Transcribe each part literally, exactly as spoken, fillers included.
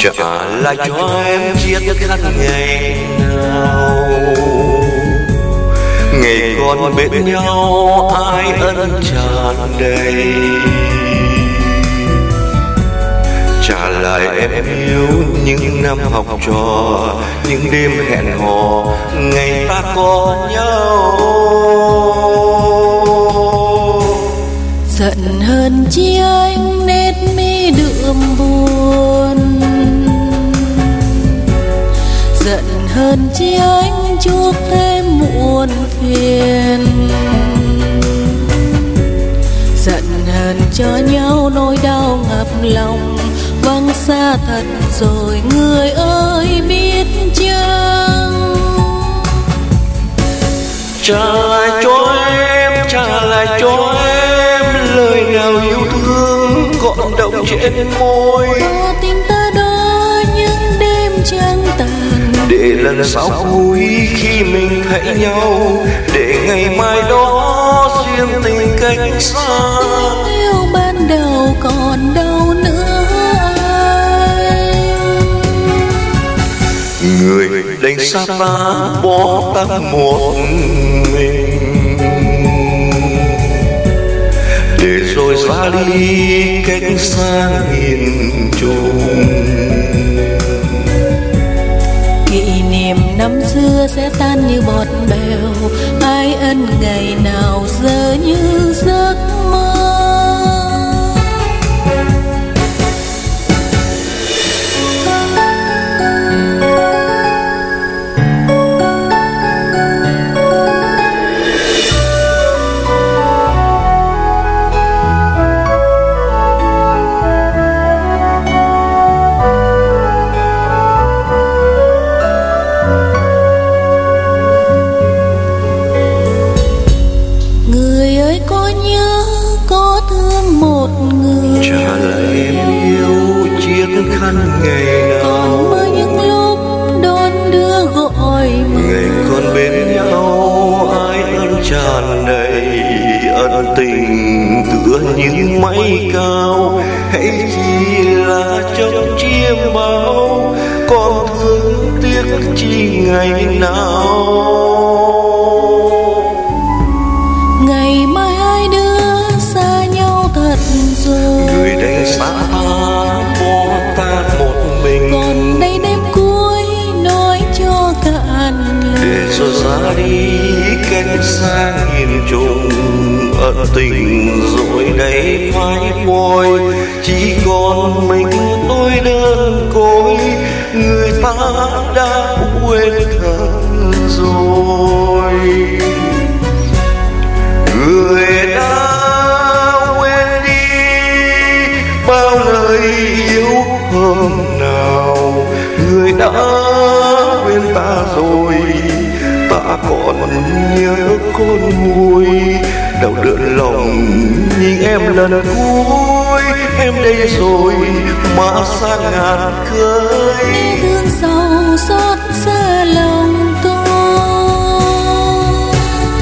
trả lại cho em chiếc khăn ngày nào, ngày còn bên nhau ai ân tràn đầy. Trả lại em yêu những năm học trò, những đêm hẹn hò ngày ta có nhau. Giận hơn chi anh nét mi đượm buồn, giận hơn chi anh chuốc thêm muộn phiền. Giận hơn cho nhau nỗi đau ngập lòng, vắng xa thật rồi người ơi biết chăng. Trả lại cho em, trả lại cho em lời nào yêu thương còn đọng trên môi. Có tình ta đó những đêm trăng tàn, để lần sau vui khi mình thấy nhau, để ngày mai đó riêng tình cách xa. Tình yêu ban đầu còn đâu nữa anh. Người đánh xa ta bỏ ta một mình, để rồi ra đi cách xa nghìn trùng. Kỷ niệm năm xưa sẽ tan như bọt bèo, ai ân ngày nào giờ như giấc mơ. Trả lại em yêu chiếc khăn ngày nào, còn mơ những lúc đón đưa gọi mời. Ngày còn bên nhau ai ân tràn đầy, ân tình tựa như mây cao, hãy chỉ là trong chiêm bao, còn thương tiếc chi ngày nào. Ngày mai hai đứa xa nhau thật rồi, người đánh xa ta bỏ ta một mình. Còn đây đêm cuối nói cho cạn lời, để rồi ra đi cách xa nghìn trùng. Ân tình rồi đây phai môi, chỉ còn mình tôi đơn côi. Người ta đã quên thật rồi, người đã quên đi bao lời yêu hôm nào. Người đã quên ta rồi, ta còn nhớ con môi đau đớn lòng nhìn em lần cuối. Em đây rồi mà xa ngàn khơi, nghe thương sầu xót xa lòng tôi.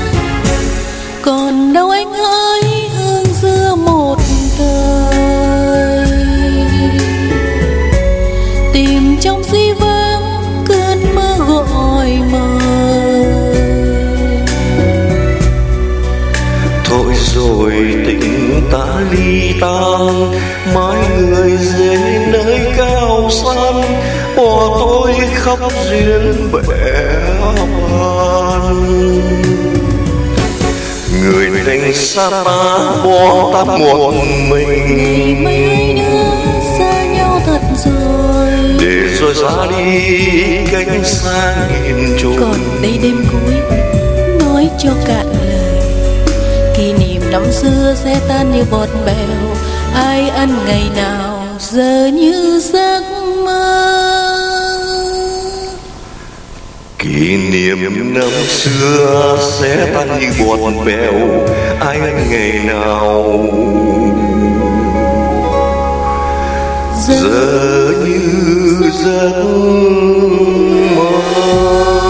Còn đâu anh ơi hương xưa một thời, tìm trong di vang cơn mơ gọi mời. thôi rồi tình ta ly tan, mãi người dưới nơi cao san, bỏ tôi khóc duyên bể hoan. Người đánh xa ta bỏ ta một mình, Mấy đứa xa nhau thật rồi, để rồi ra đi cách xa nghìn trùng. còn đây đêm cuối nói cho cạn lời, kỷ niệm năm xưa sẽ tan như bọt bèo, ai ân ngày nào giờ như giấc mơ. Kỷ niệm năm xưa sẽ tan như bọt bèo, ai ngày nào giờ như giấc mơ.